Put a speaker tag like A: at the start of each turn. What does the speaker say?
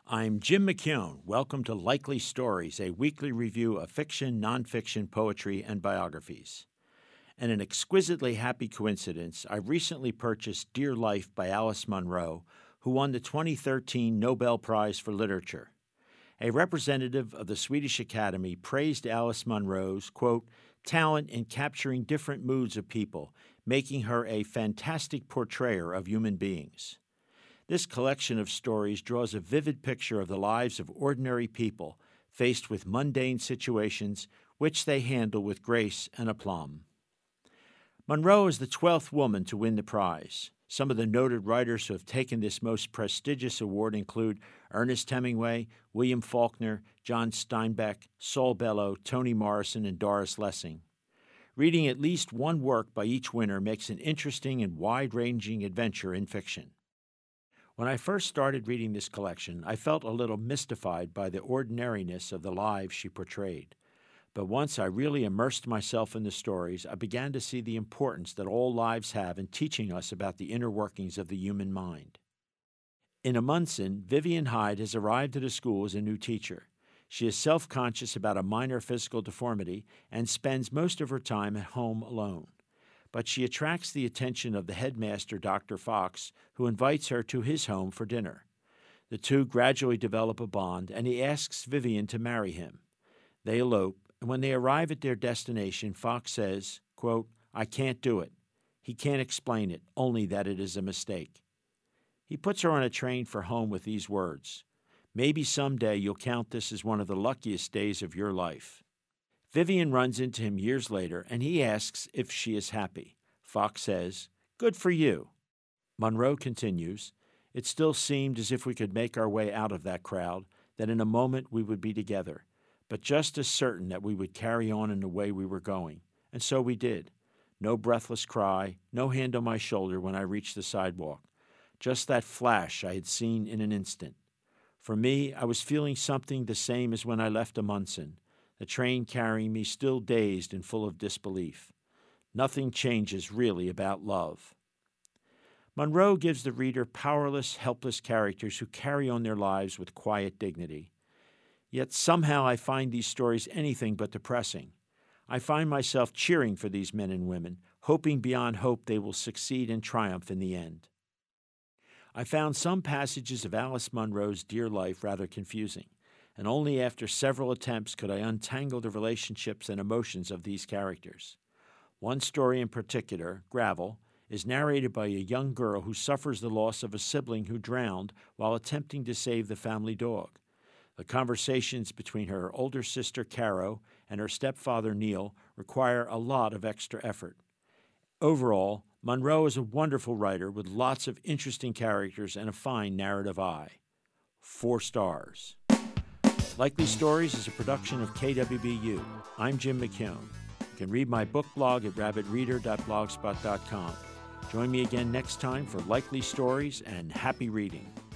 A: I'm Jim McKeown. Welcome to Likely Stories, a weekly review of fiction, nonfiction, poetry, and biographies. And an exquisitely happy coincidence, I recently purchased Dear Life by Alice Munro, who won the 2013 Nobel Prize for Literature. A representative of the Swedish Academy praised Alice Munro's, quote, talent in capturing different moods of people, making her a fantastic portrayer of human beings. This collection of stories draws a vivid picture of the lives of ordinary people faced with mundane situations, which they handle with grace and aplomb. Munro is the 12th woman to win the prize. Some of the noted writers who have taken this most prestigious award include Ernest Hemingway, William Faulkner, John Steinbeck, Saul Bellow, Toni Morrison, and Doris Lessing. Reading at least one work by each winner makes an interesting and wide-ranging adventure in fiction. When I first started reading this collection, I felt a little mystified by the ordinariness of the lives she portrayed. But once I really immersed myself in the stories, I began to see the importance that all lives have in teaching us about the inner workings of the human mind. In Amundsen, Vivian Hyde has arrived at a school as a new teacher. She is self-conscious about a minor physical deformity and spends most of her time at home alone. But she attracts the attention of the headmaster, Dr. Fox, who invites her to his home for dinner. The two gradually develop a bond, and he asks Vivian to marry him. They elope, and when they arrive at their destination, Fox says, quote, I can't do it. He can't explain it, only that it is a mistake. He puts her on a train for home with these words, maybe someday you'll count this as one of the luckiest days of your life. Vivian runs into him years later, and he asks if she is happy. Fox says, good for you. Munro continues, it still seemed as if we could make our way out of that crowd, that in a moment we would be together, but just as certain that we would carry on in the way we were going. And so we did. No breathless cry, no hand on my shoulder when I reached the sidewalk. Just that flash I had seen in an instant. For me, I was feeling something the same as when I left Amundsen, the train carrying me still dazed and full of disbelief. Nothing changes really about love. Munro gives the reader powerless, helpless characters who carry on their lives with quiet dignity. Yet somehow I find these stories anything but depressing. I find myself cheering for these men and women, hoping beyond hope they will succeed and triumph in the end. I found some passages of Alice Munro's Dear Life rather confusing, and only after several attempts could I untangle the relationships and emotions of these characters. One story in particular, Gravel, is narrated by a young girl who suffers the loss of a sibling who drowned while attempting to save the family dog. The conversations between her older sister, Caro, and her stepfather, Neil, require a lot of extra effort. Overall, Munro is a wonderful writer with lots of interesting characters and a fine narrative eye. 4 stars. Likely Stories is a production of KWBU. I'm Jim McKeown. You can read my book blog at rabbitreader.blogspot.com. Join me again next time for Likely Stories and happy reading.